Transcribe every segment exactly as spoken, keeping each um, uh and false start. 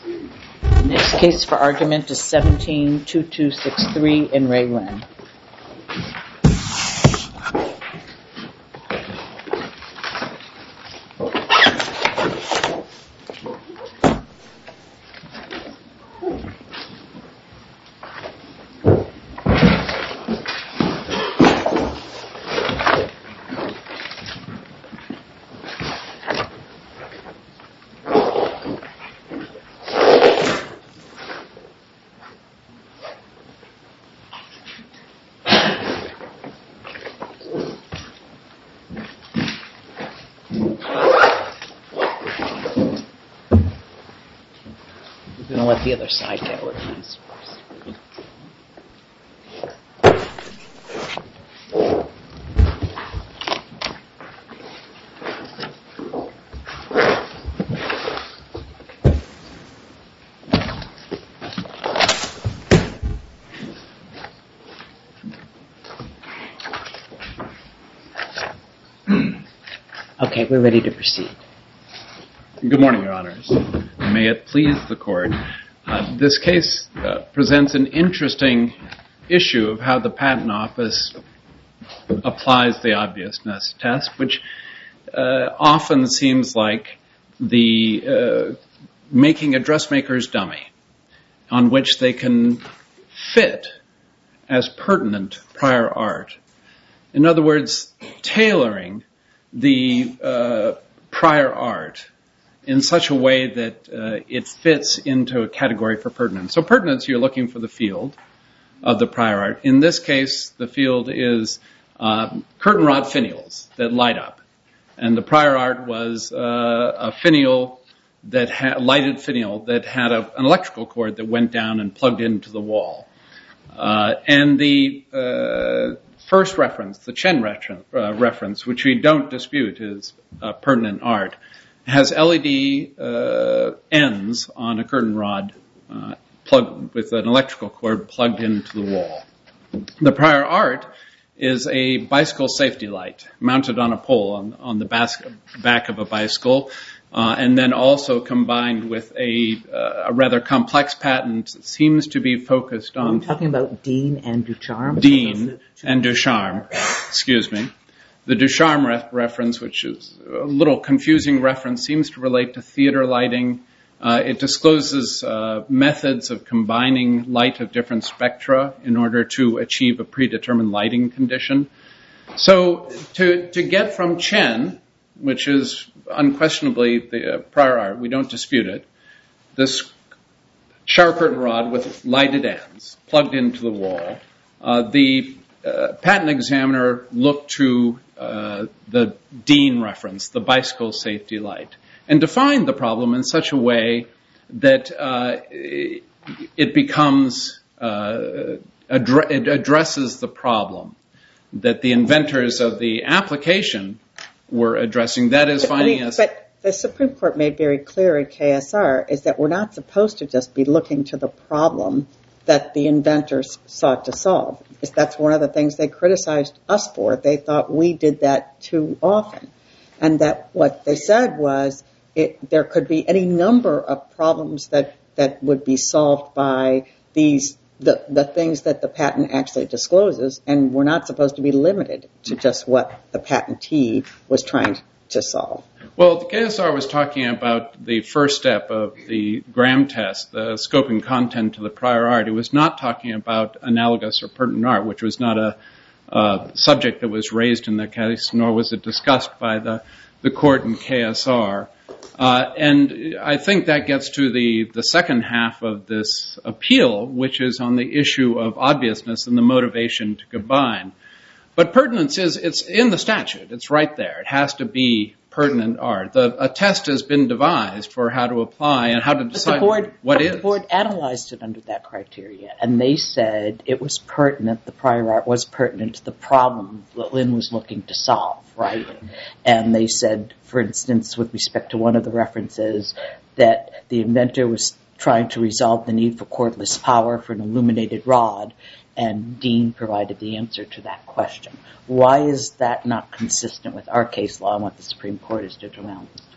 Next case for argument is seventeen twenty-two sixty-three in Re Lin. We're going to let the other side get organized first. Okay, we're ready to proceed. Good morning, Your Honors. May it please the Court. Uh, this case uh, presents an interesting issue of how the Patent Office applies the obviousness test, which uh, often seems like the uh, making a dressmaker's dummy on which they can fit as pertinent prior art. In other words, tailoring the uh, prior art in such a way that uh, it fits into a category for pertinence. So pertinence, you're looking for the field of the prior art. In this case, the field is uh, curtain rod finials that light up. And the prior art was uh, a finial that had, lighted finial that had a, an electrical cord that went down and plugged into the wall. Uh, and the uh, first reference, the Chen refer- uh, reference, which we don't dispute is uh, pertinent art, has L E D uh, ends on a curtain rod uh, plugged with an electrical cord plugged into the wall. The prior art is a bicycle safety light mounted on a pole on, on the bas- back of a bicycle, uh, and then also combined with a, uh, a rather complex patent that seems to be focused on... Are we talking about Dean and Ducharme? Dean and Ducharme, excuse me. The Ducharme ref- reference, which is a little confusing reference, seems to relate to theater lighting. Uh, it discloses uh, methods of combining light of different spectra in order to achieve a predetermined lighting condition. So to, to get from Chen, which is unquestionably the uh, prior art, we don't dispute it, this shower curtain rod with lighted ends plugged into the wall, uh, the uh, patent examiner looked to uh, the Dean reference, the bicycle safety light, and defined the problem in such a way that uh, it becomes, uh, addre- it addresses the problem that the inventors of the application were addressing. That is finding us... But the Supreme Court made very clear in K S R is that we're not supposed to just be looking to the problem that the inventors sought to solve. That's one of the things they criticized us for. They thought we did that too often. And that what they said was it, there could be any number of problems that, that would be solved by these the, the things that the patent actually discloses, and we're not supposed to be limited to just what the patentee was trying to solve. Well, the K S R was talking about the first step of the Graham test, the scope and content to the prior art. It was not talking about analogous or pertinent art, which was not a uh, subject that was raised in the case, nor was it discussed by the, the court in K S R. Uh, and I think that gets to the, the second half of this appeal, which is on the issue of obviousness and the motivation to combine. But pertinence is, it's in the statute. It's right there. It has to be pertinent art. The, a test has been devised for how to apply and how to decide board, what is. The board analyzed it under that criteria, and they said it was pertinent, the prior art was pertinent to the problem that Lin was looking to solve, right? And they said, for instance, with respect to one of the references, that the inventor was trying to resolve the need for cordless power for an illuminated rod, and Dean provided the answer to that question. Why is that not consistent with our case law and what the Supreme Court has determined?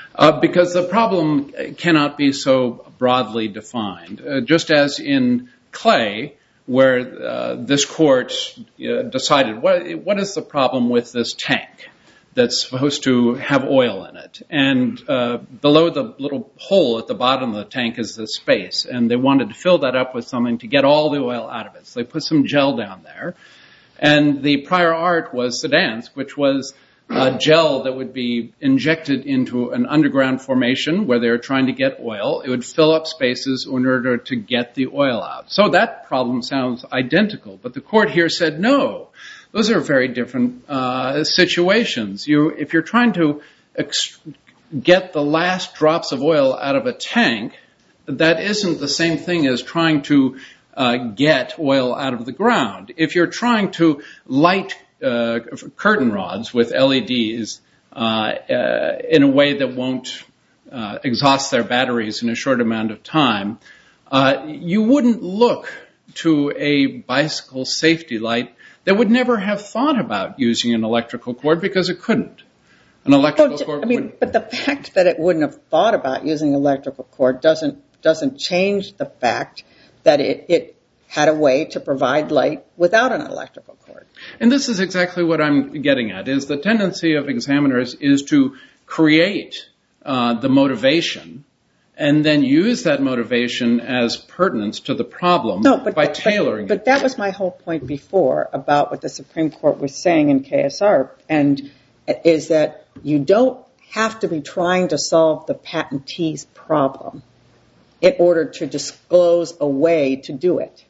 Uh, because the problem cannot be so broadly defined. Uh, just as in Clay, where uh, this court uh, decided, what, what is the problem with this tank that's supposed to have oil in it? And uh, below the little hole at the bottom of the tank is this space, and they wanted to fill that up with something to get all the oil out of it. So they put some gel down there. And the prior art was Sedansk, which was a gel that would be injected into an underground formation where they were trying to get oil. It would fill up spaces in order to get the oil out. So that problem sounds identical. But the court here said, no, those are very different uh, situations. You, if you're trying to ex- get the last drops of oil out of a tank, that isn't the same thing as trying to uh, get oil out of the ground. If you're trying to light uh, curtain rods with L E Ds uh, uh, in a way that won't uh, exhaust their batteries in a short amount of time, uh, you wouldn't look to a bicycle safety light that would never have thought about using an electrical cord because it couldn't. An electrical well, cord I mean, would... but the fact that it wouldn't have thought about using an electrical cord doesn't doesn't change the fact that it, it had a way to provide light without an electrical cord. And this is exactly what I'm getting at, is the tendency of examiners is to create uh, the motivation and then use that motivation as pertinence to the problem no, but, by but, tailoring but, it. But that was my whole point before about what the Supreme Court was saying in K S R, and is that you don't have to be trying to solve the patentee's problem in order to disclose a way to do it.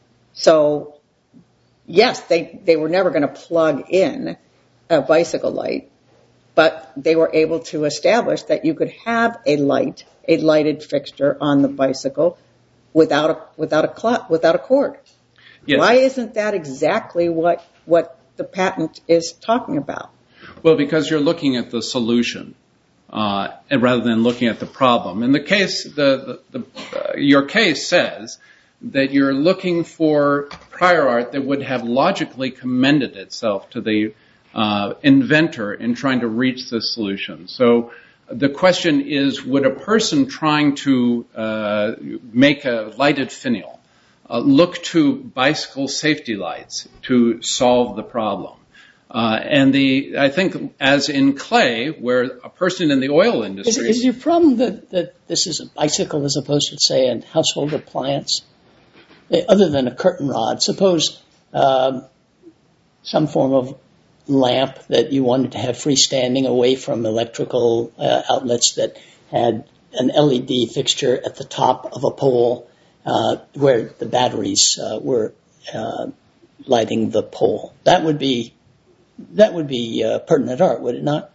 So, yes, they, they were never going to plug in a bicycle light, but they were able to establish that you could have a light, a lighted fixture on the bicycle without a without a cl- without a cord. Yes. Why isn't that exactly what what the patent is talking about? Well, because you're looking at the solution uh, rather than looking at the problem. In the case, the, the, the uh, your case says that you're looking for prior art that would have logically commended itself to the uh, inventor in trying to reach this solution. So the question is, would a person trying to uh, make a lighted finial uh, look to bicycle safety lights to solve the problem? Uh, and the, I think, as in Clay, where a person in the oil industry... Is, is your problem that, that this is a bicycle as opposed to, say, a household appliance? Other than a curtain rod, suppose um, some form of lamp that you wanted to have freestanding away from electrical uh, outlets that had an L E D fixture at the top of a pole uh, where the batteries uh, were uh, lighting the pole. That would be that would be uh, pertinent art, would it not?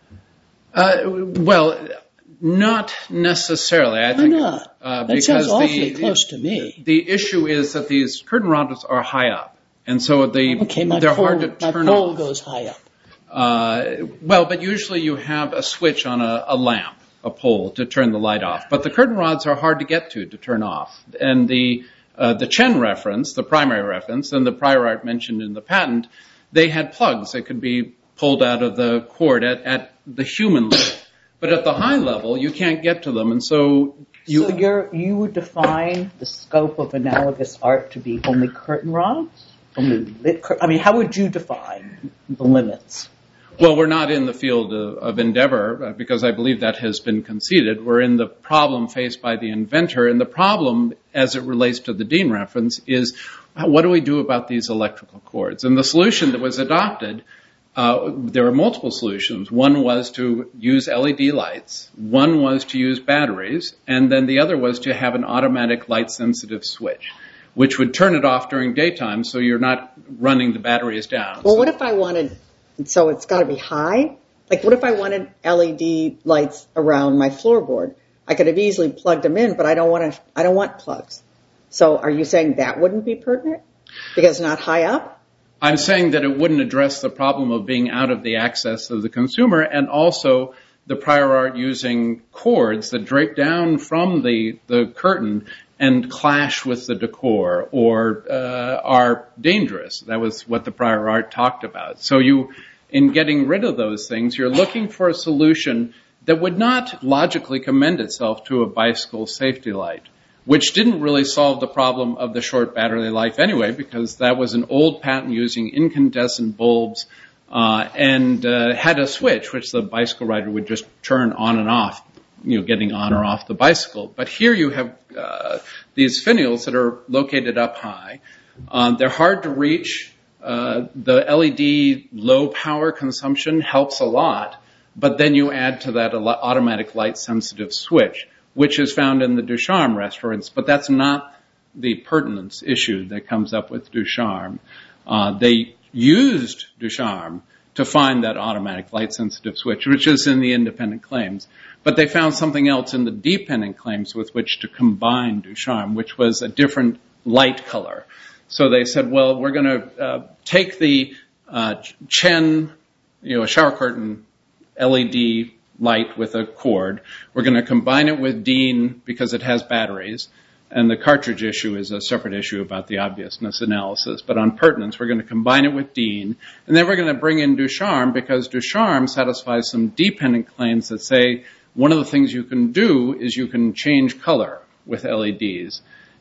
Uh, well, not necessarily. I Why think, not? Uh, that because sounds awfully the, close to me. The issue is that these curtain rods are high up, and so the Okay, my they're pole, hard to my turn pole off. goes high up. Uh, well, but usually you have a switch on a, a lamp, a pole, to turn the light off. But the curtain rods are hard to get to, to turn off. And the uh, the Chen reference, the primary reference, and the prior art mentioned in the patent, they had plugs that could be pulled out of the cord at, at the human level. But at the high level, you can't get to them, and so you... So you're, you would define the scope of analogous art to be only curtain rods? Only lit cur- I mean, how would you define the limits? Well, we're not in the field of, of endeavor, uh, because I believe that has been conceded. We're in the problem faced by the inventor, and the problem, as it relates to the Dean reference, is what do we do about these electrical cords? And the solution that was adopted... Uh, there were multiple solutions. One was to use L E D lights. One was to use batteries. And then the other was to have an automatic light-sensitive switch, which would turn it off during daytime so you're not running the batteries down. Well, so, what if I wanted, so it's got to be high? Like, what if I wanted L E D lights around my floorboard? I could have easily plugged them in, but I don't want to, I don't want plugs. So are you saying that wouldn't be pertinent? Because it's not high up? I'm saying that it wouldn't address the problem of being out of the access of the consumer, and also the prior art using cords that drape down from the, the curtain and clash with the decor or uh, are dangerous. That was what the prior art talked about. So you, in getting rid of those things, you're looking for a solution that would not logically commend itself to a bicycle safety light, which didn't really solve the problem of the short battery life anyway, because that was an old patent using incandescent bulbs uh, and uh, had a switch, which the bicycle rider would just turn on and off, you know, getting on or off the bicycle. But here you have uh, these finials that are located up high. Uh, they're hard to reach. Uh, the L E D low power consumption helps a lot, but then you add to that an automatic light sensitive switch, which is found in the Ducharme reference, but that's not the pertinence issue that comes up with Ducharme. Uh, they used Ducharme to find that automatic light sensitive switch, which is in the independent claims, but they found something else in the dependent claims with which to combine Ducharme, which was a different light color. So they said, well, we're going to uh, take the uh, Chen, you know, shower curtain L E D light with a cord. We're going to combine it with Dean because it has batteries. And the cartridge issue is a separate issue about the obviousness analysis. But on pertinence, we're going to combine it with Dean. And then we're going to bring in Ducharme because Ducharme satisfies some dependent claims that say one of the things you can do is you can change color with L E Ds.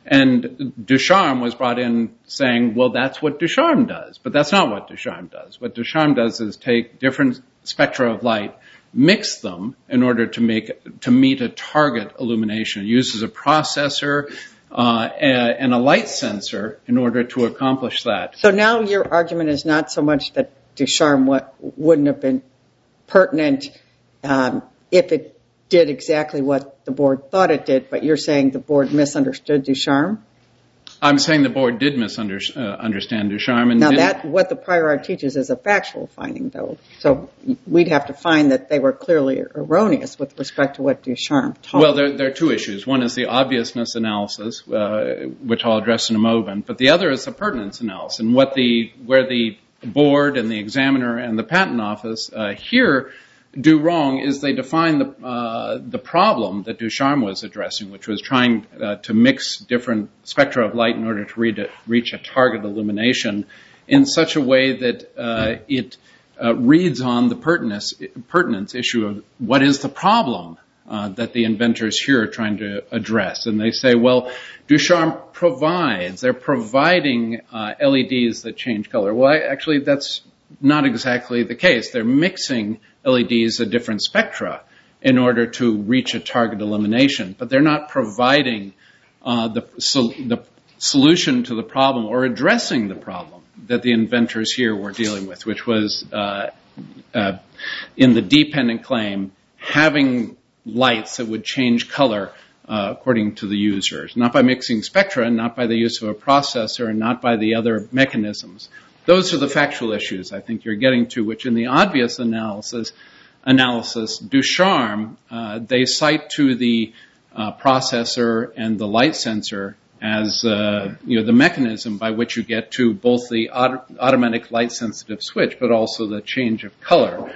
And Ducharme was brought in saying, well, that's what Ducharme does. But that's not what Ducharme does. What Ducharme does is take different spectra of light, mix them in order to make to meet a target illumination. It uses a processor uh, and a light sensor in order to accomplish that. So now your argument is not so much that Ducharme w- wouldn't have been pertinent um, if it did exactly what the board thought it did, but you're saying the board misunderstood Ducharme? I'm saying the board did misunderstand Ducharme. And now, didn't... that what the prior art teaches is a factual finding, though. So we'd have to find that they were clearly erroneous with respect to what Ducharme taught. Well, there, there are two issues. One is the obviousness analysis, uh, which I'll address in a moment, but the other is the pertinence analysis, and what the where the board and the examiner and the patent office uh, here do wrong is they define the uh, the problem that Ducharme was addressing, which was trying uh, to mix different spectra of light in order to read a, reach a target illumination in such a way that uh, it uh, reads on the pertinence, pertinence issue of what is the problem uh, that the inventors here are trying to address. And they say, well, Ducharme provides, they're providing uh, L E Ds that change color. Well, I, actually, that's not exactly the case. They're mixing L E Ds at different spectra in order to reach a target illumination, but they're not providing uh, the, so, the solution to the problem or addressing the problem that the inventors here were dealing with, which was uh, uh, in the dependent claim, having lights that would change color uh, according to the users, not by mixing spectra, and not by the use of a processor, and not by the other mechanisms. Those are the factual issues I think you're getting to, which in the obvious analysis, analysis Ducharme, uh, they cite to the uh, processor and the light sensor as uh, you know the mechanism by which you get to both the auto- automatic light sensitive switch, but also the change of color.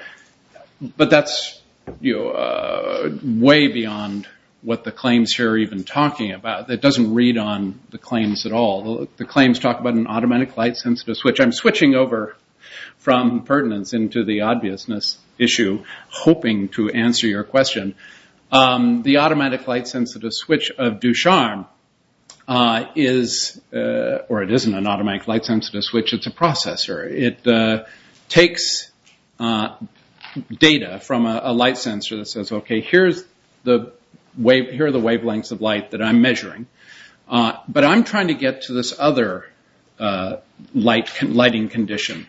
But that's you know uh, way beyond what the claims here are even talking about. It doesn't read on the claims at all. The, the claims talk about an automatic light-sensitive switch. I'm switching over from pertinence into the obviousness issue, hoping to answer your question. Um, the automatic light-sensitive switch of Ducharme uh, is, uh, or it isn't an automatic light-sensitive switch, it's a processor. It uh, takes uh, data from a, a light sensor that says, okay, here's the Wave, here are the wavelengths of light that I'm measuring, uh, but I'm trying to get to this other uh, light con- lighting condition,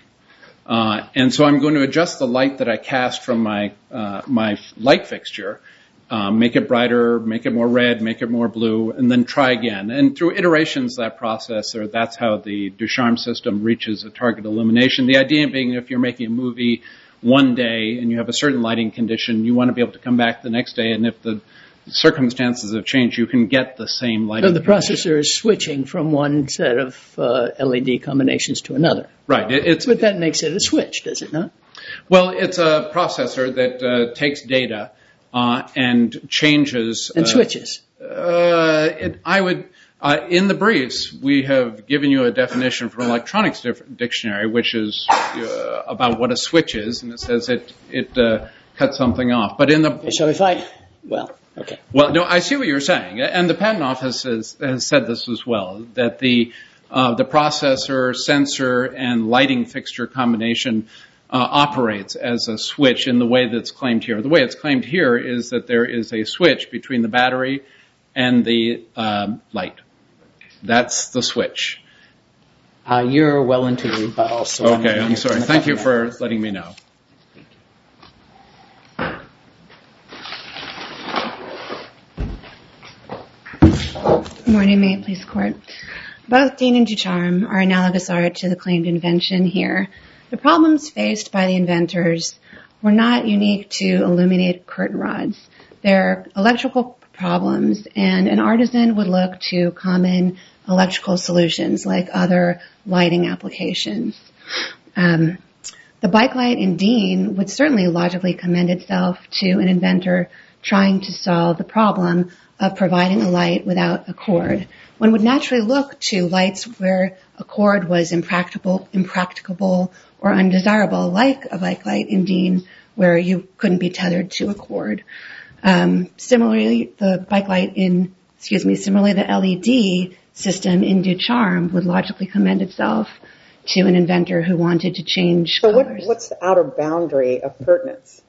uh, and so I'm going to adjust the light that I cast from my uh, my light fixture, uh, make it brighter, make it more red, make it more blue, and then try again. And through iterations of that process, or that's how the Ducharme system reaches a target illumination. The idea being, if you're making a movie one day and you have a certain lighting condition, you want to be able to come back the next day, and if the circumstances have changed, you can get the same lighting. So the processor is switching from one set of uh, L E D combinations to another. Right. It, it's, but that makes it a switch, does it not? Well, it's a processor that uh, takes data uh, and changes. And uh, switches. Uh, it, I would, uh, in the briefs, we have given you a definition from Electronics Dif- Dictionary, which is uh, about what a switch is, and it says it, it uh, cut something off. But in the Okay, so if I, well, okay. Well, no, I see what you're saying, and the Patent Office has, has said this as well, that the uh, the processor, sensor, and lighting fixture combination uh, operates as a switch in the way that's claimed here. The way it's claimed here is that there is a switch between the battery and the uh, light. That's the switch. Uh, you're well into the rebuttal. So okay, I'm, I'm sorry. Thank you for letting me know. Good morning, may it please the court. Both Dean and Ducharme are analogous art to the claimed invention here. The problems faced by the inventors were not unique to illuminated curtain rods. They're electrical problems, and an artisan would look to common electrical solutions like other lighting applications. Um, the bike light in Dean would certainly logically commend itself to an inventor trying to solve the problem of providing a light without a cord. One would naturally look to lights where a cord was impracticable, impracticable or undesirable, like a bike light in Dean, where you couldn't be tethered to a cord. Um, similarly, the bike light in, excuse me, similarly the L E D system in Ducharme would logically commend itself to an inventor who wanted to change so colors. What, what's the outer boundary of pertinence?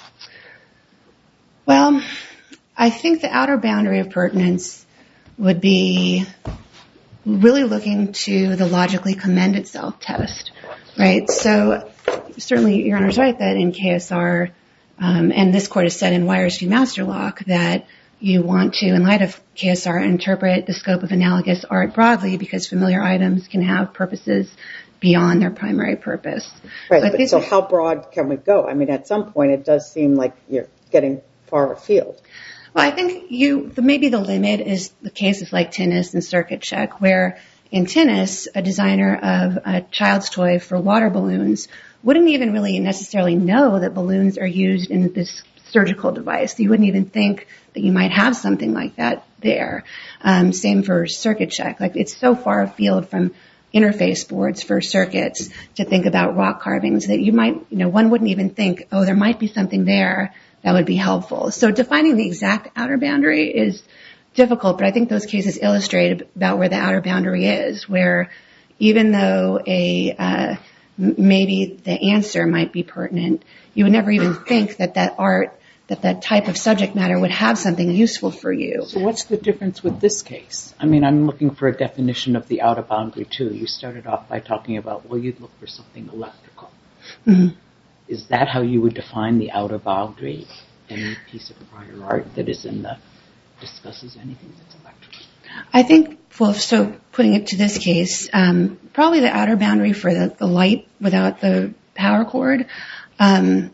Well, I think the outer boundary of pertinence would be really looking to the logically commend itself test, right? So certainly Your Honor's right that in K S R, um, and this court has said in Wires v. Masterlock, that you want to, in light of K S R, interpret the scope of analogous art broadly because familiar items can have purposes beyond their primary purpose. Right, but but so how broad can we go? I mean, at some point it does seem like you're getting far afield. Well, I think you maybe the limit is the cases like Tennis and Circuit Check, where in Tennis, a designer of a child's toy for water balloons wouldn't even really necessarily know that balloons are used in this surgical device. You wouldn't even think that you might have something like that there. Um, same for Circuit Check. Like, it's so far afield from interface boards for circuits to think about rock carvings that you might, you know, one wouldn't even think, oh, there might be something there that would be helpful. So defining the exact outer boundary is difficult, but I think those cases illustrate about where the outer boundary is, where even though a uh, maybe the answer might be pertinent, you would never even think that that art, that that type of subject matter would have something useful for you. So what's the difference with this case? I mean, I'm looking for a definition of the outer boundary, too. You started off by talking about, well, you'd look for something electrical. Mm-hmm. Is that how you would define the outer boundary? Any piece of prior art that is in the, discusses anything that's electrical? I think, well, so putting it to this case, um, probably the outer boundary for the, the light without the power cord, um,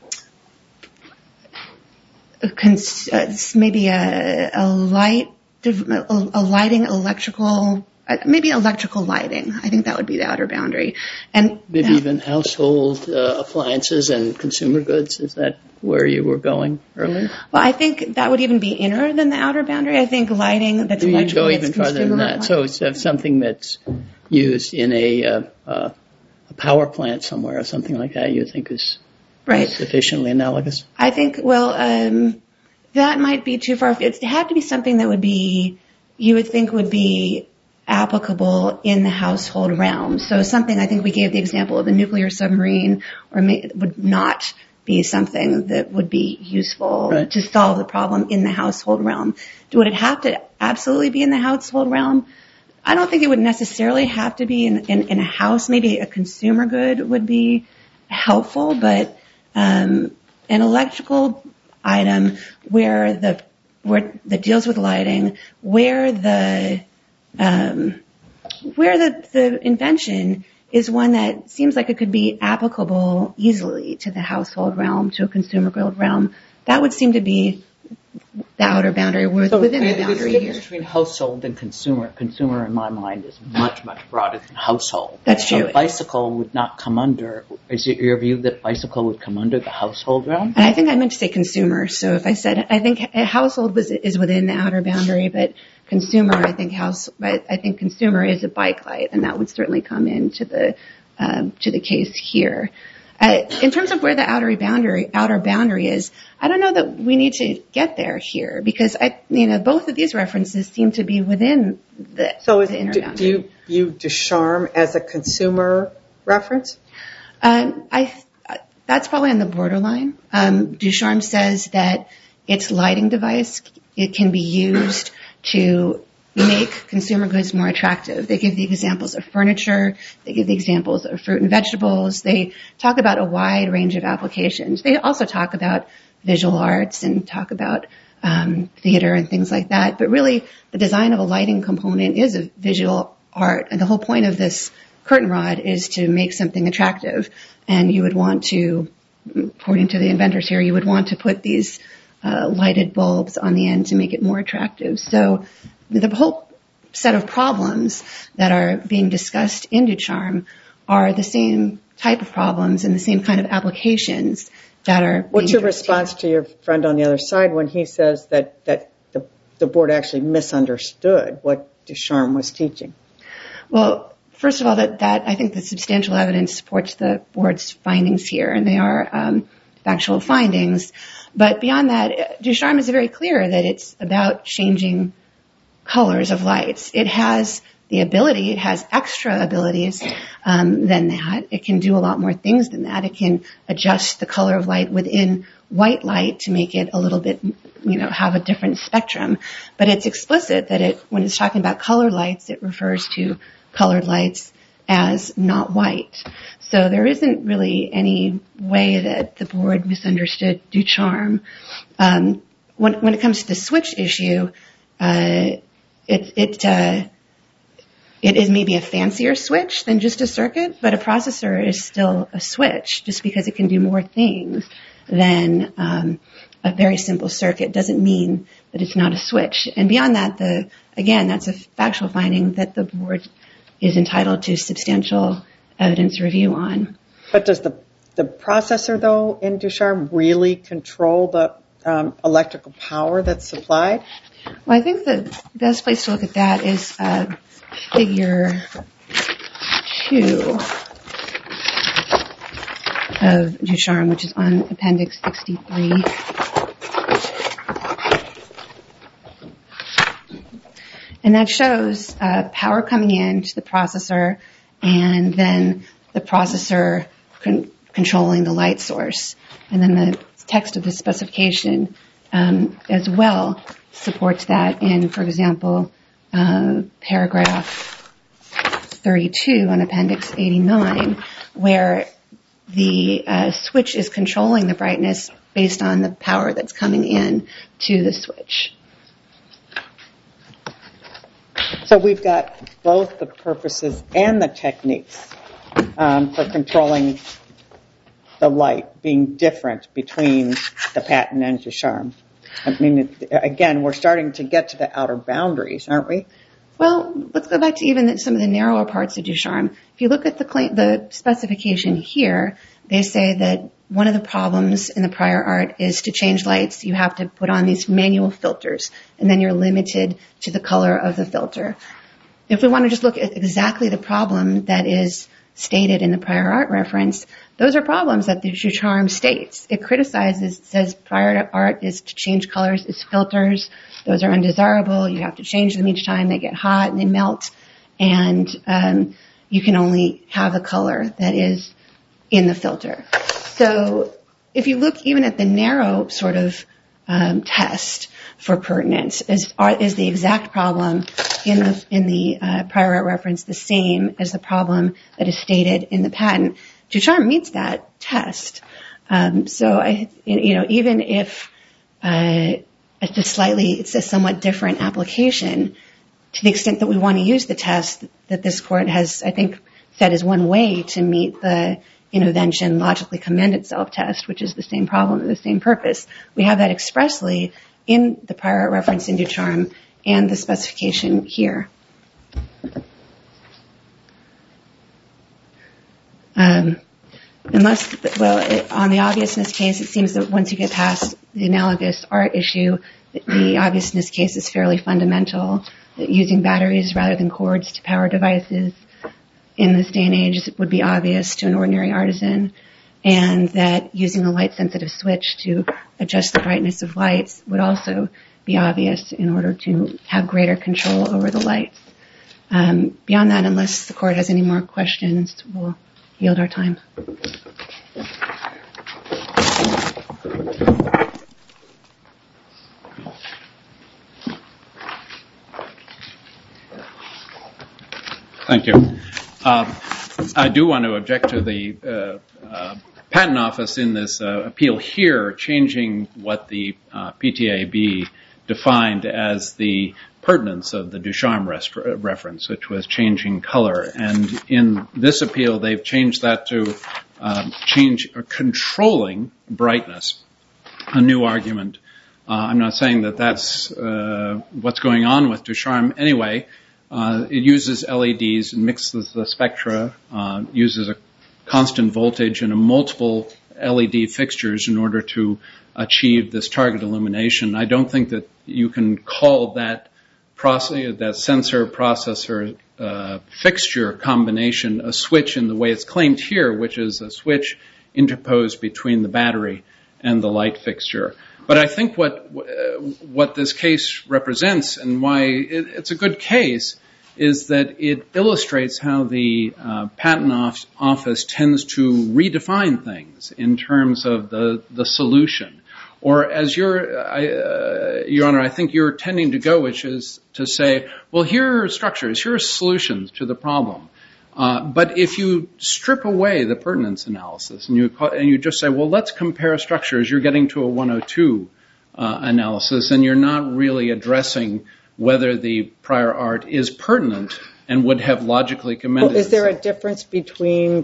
a cons- uh, maybe a, a light, a, a lighting electrical, uh, maybe electrical lighting. I think that would be the outer boundary. And maybe uh, even household uh, appliances and consumer goods. Is that where you were going earlier? Well, I think that would even be inner than the outer boundary. I think lighting that's you electrical. You go even farther than that. So it's something that's used in a, uh, uh, a power plant somewhere or something like that. You think is right. Sufficiently analogous? I think, well, um, that might be too far. It had to be something that would be, you would think would be applicable in the household realm. So something, I think we gave the example of a nuclear submarine, or may, would not be something that would be useful right. to solve the problem in the household realm. Would it have to absolutely be in the household realm? I don't think it would necessarily have to be in, in, in a house. Maybe a consumer good would be helpful, but um, an electrical item where the where that deals with lighting, where the um, where the, the invention is one that seems like it could be applicable easily to the household realm, to a consumer good realm, that would seem to be the outer boundary so within the boundary here. The difference between household and consumer, consumer in my mind is much, much broader than household. That's true. So bicycle would not come under, is it your view that bicycle would come under the household realm? And I think I meant to say consumer. So if I said, I think household was, is within the outer boundary, but consumer, I think house, I think consumer is a bike light, and that would certainly come into the, um, to the case here. Uh, in terms of where the outer boundary, outer boundary is, I don't know that we need to get there here because I, you know, both of these references seem to be within the, so is, the inner do, boundary. do you view Ducharme as a consumer reference? Um, I, that's probably on the borderline. Um, Ducharme says that its lighting device, it can be used to make consumer goods more attractive. They give the examples of furniture. They give the examples of fruit and vegetables. They talk about a wide range of applications. They also talk about visual arts and talk about um, theater and things like that. But really, the design of a lighting component is a visual art. And the whole point of this curtain rod is to make something attractive. And you would want to, according to the inventors here, you would want to put these uh, lighted bulbs on the end to make it more attractive. So the whole set of problems that are being discussed in Ducharme are the same type of problems and the same kind of applications that are. What's your response to your friend on the other side when he says that, that the, the board actually misunderstood what Ducharme was teaching? Well, first of all, that, that I think the substantial evidence supports the board's findings here, and they are um, factual findings. But beyond that, Ducharme is very clear that it's about changing colors of lights. It has the ability, it has extra abilities um, than that. It can do a lot more things than that. It can adjust the color of light within white light to make it a little bit, you know, have a different spectrum. But it's explicit that it, when it's talking about colored lights, it refers to colored lights as not white. So there isn't really any way that the board misunderstood Ducharme. Um, when, when it comes to the switch issue, uh, It it uh, it is maybe a fancier switch than just a circuit, but a processor is still a switch. Just because it can do more things than um, a very simple circuit doesn't mean that it's not a switch. And beyond that, the again, that's a factual finding that the board is entitled to substantial evidence review on. But does the the processor, though, in Ducharme really control the um, electrical power that's supplied? Well, I think the best place to look at that is uh, figure two of Ducharme, which is on Appendix sixty-three. And that shows uh, power coming in to the processor and then the processor con- controlling the light source. And then the text of the specification um, as well supports that in, for example, uh, paragraph thirty-two on Appendix eighty-nine, where the uh, switch is controlling the brightness based on the power that's coming in to the switch. So we've got both the purposes and the techniques um, for controlling the light being different between the patent and Ducharme. I mean, again, we're starting to get to the outer boundaries, aren't we? Well, let's go back to even some of the narrower parts of Ducharme. If you look at the claim, the specification here, they say that one of the problems in the prior art is to change lights, you have to put on these manual filters, and then you're limited to the color of the filter. If we want to just look at exactly the problem that is stated in the prior art reference, those are problems that the Ducharme states. It criticizes, says prior art is to change colors is filters. Those are undesirable. You have to change them each time. They get hot and they melt. And um, you can only have the color that is in the filter. So if you look even at the narrow sort of um, test for pertinence, is, are, is the exact problem in the, in the uh, prior art reference the same as the problem that is stated in the patent? Ducharme meets that test. Um, so, I, you know, even if uh, it's a slightly, it's a somewhat different application, to the extent that we want to use the test that this court has, I think, said is one way to meet the intervention logically commend itself test, which is the same problem, the same purpose. We have that expressly in the prior art reference in Ducharme and the specification here. Um, unless, well, it, on the obviousness case, it seems that once you get past the analogous art issue, the, the obviousness case is fairly fundamental. Using batteries rather than cords to power devices in this day and age would be obvious to an ordinary artisan. and that using a light-sensitive switch to adjust the brightness of lights would also be obvious in order to have greater control over the lights. Um, beyond that, unless the court has any more questions, we'll yield our time. Thank you. Uh, I do want to object to the uh, uh, Patent Office in this uh, appeal here changing what the uh, P T A B defined as the pertinence of the Ducharme rest- reference, which was changing color. And in this appeal, they've changed that to uh, change or controlling brightness, a new argument. Uh, I'm not saying that that's uh, what's going on with Ducharme anyway. Uh, it uses L E Ds and mixes the spectra, uh, uses a constant voltage and a multiple L E D fixtures in order to achieve this target illumination. I don't think that you can call that process, that sensor processor uh, fixture combination a switch in the way it's claimed here, which is a switch interposed between the battery and the light fixture. But I think what uh, what this case represents and why it, it's a good case is that it illustrates how the uh, Patent Office tends to redefine things in terms of the, the solution. Or as you're, I, uh, Your Honor, I think you're tending to go, which is to say, well, here are structures, here are solutions to the problem. Uh, but if you strip away the pertinence analysis and you and you just say, well, let's compare structures, you're getting to a one oh two uh, analysis, and you're not really addressing whether the prior art is pertinent and would have logically commended. Well, is there itself. a difference between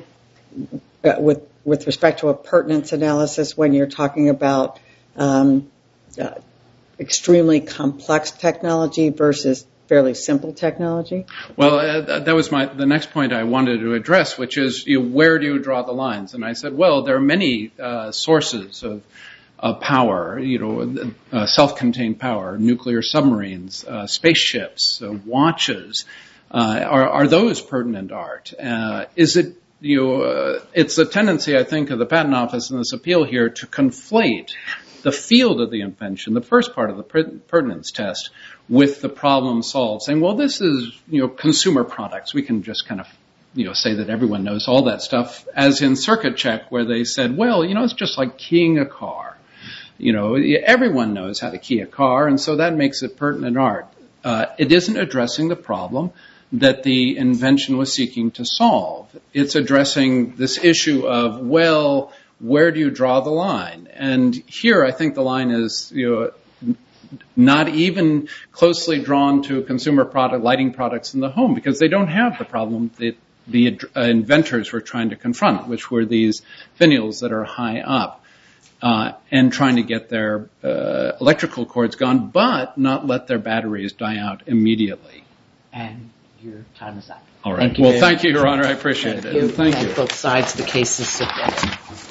uh, with with respect to a pertinence analysis when you're talking about um, uh, extremely complex technology versus fairly simple technology? Well, uh, that was my the next point I wanted to address, which is, you know, where do you draw the lines? And I said, well, there are many uh, sources of, of power, you know, uh, self-contained power, nuclear submarines, uh, spaceships, uh, watches. Uh, are, are those pertinent art? Uh, is it, you know, uh, it's a tendency, I think, of the Patent Office in this appeal here to conflate the field of the invention, the first part of the pertinence test, with the problem solved, saying, well, this is, you know, consumer products. We can just kind of, you know, say that everyone knows all that stuff, as in Circuit Check, where they said, well, you know, it's just like keying a car. You know, everyone knows how to key a car, and so that makes it pertinent art. Uh, it isn't addressing the problem that the invention was seeking to solve. It's addressing this issue of, well, where do you draw the line? And here, I think the line is, you know, not even closely drawn to consumer product, lighting products in the home, because they don't have the problem that the uh, inventors were trying to confront, which were these finials that are high up, uh, and trying to get their uh, electrical cords gone, but not let their batteries die out immediately. And your time is up. All right. Thank you well, very thank much. you, Your Honor. I appreciate Thank it. you. Thank Thank you. both sides. The case is submitted.